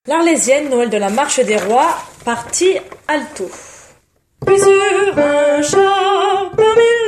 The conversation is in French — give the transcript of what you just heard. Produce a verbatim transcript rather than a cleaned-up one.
L'Arlésienne, Noël de la Marche des Rois, partie alto. Puis sur un char, parmi